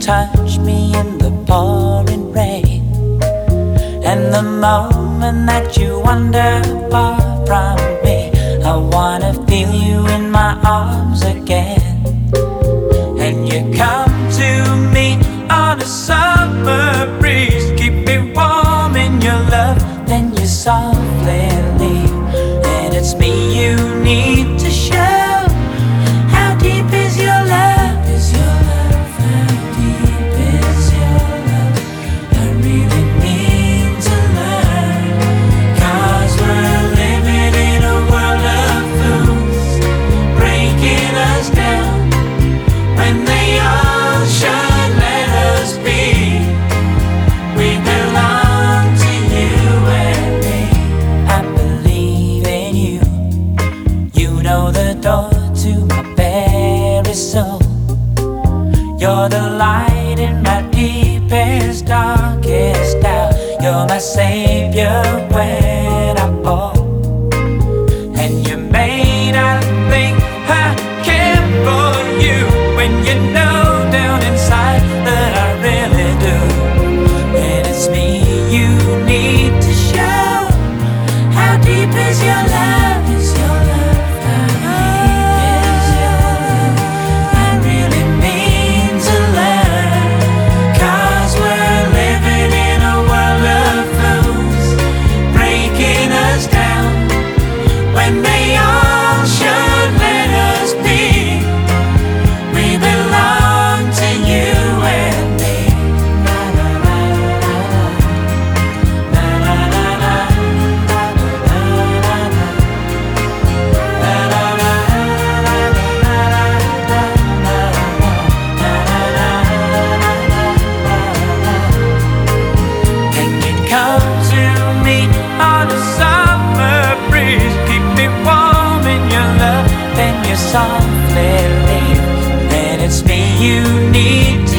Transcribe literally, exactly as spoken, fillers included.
touch me in the pouring rain, and the moment that you wander far from me, I wanna feel you in my arms again. And you come to me on a summer breeze, keep me warm in your love, then you softly leave. And it's me you need to show. How deep is your love? Is your love? How deep is your love? I really need to learn, 'cause we're living in a world of fools, breaking us down when they all should let us be. We belong to you and me. I believe in you. You know the door to my very soul. You're the light in my deepest, darkest doubt. You're my savior when I fall. And you made I think I care for you, when you know down inside that I really do. And it's me you need to show. How deep is your love? Is your love? How deep is your love? I really mean to learn, 'cause we're living in a world of fools, breaking us down when they all should let us be. We belong to you and me. Na, na, na, na, na, na, na, na, na, na, na. And you come to me on a summer breeze, keep me warm in your love, then you softly leave. And it's me you need to